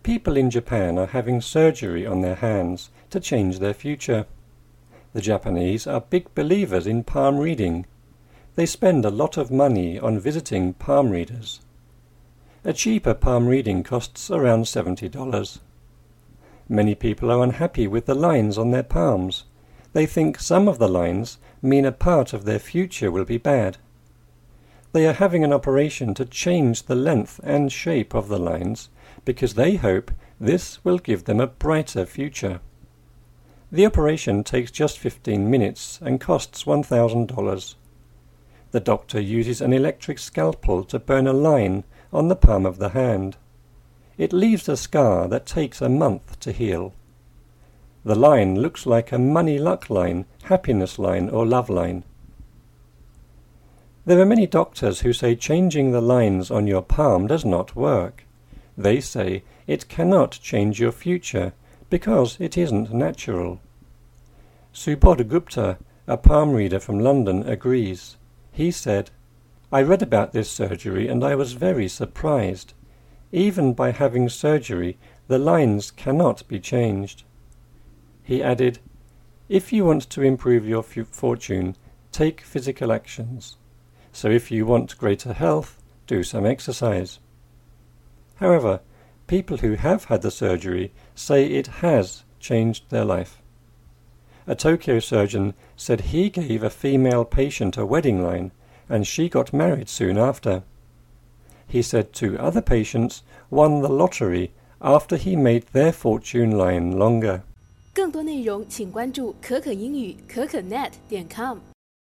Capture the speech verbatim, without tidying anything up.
People in Japan are having surgery on their hands to change their future. The Japanese are big believers in palm reading. They spend a lot of money on visiting palm readers. A cheaper palm reading costs around seventy dollars. Many people are unhappy with the lines on their palms. They think some of the lines mean a part of their future will be bad. They are having an operation to change the length and shape of the lines because they hope this will give them a brighter future. The operation takes just fifteen minutes and costs one thousand dollars. The doctor uses an electric scalpel to burn a line on the palm of the hand. It leaves a scar that takes a month to heal. The line looks like a money luck line, happiness line, or love line. There are many doctors who say changing the lines on your palm does not work. They say it cannot change your future because it isn't natural. Subodh Gupta, a palm reader from London, agrees. He said, "I read about this surgery and I was very surprised. Even by having surgery, the lines cannot be changed." He added, "If you want to improve your f- fortune, take physical actions. So if you want greater health, do some exercise." However, people who have had the surgery say it has changed their life. A Tokyo surgeon said he gave a female patient a wedding line and she got married soon after. He said two other patients won the lottery after he made their fortune line longer. 更多内容请关注可可英语可可 net 点 com。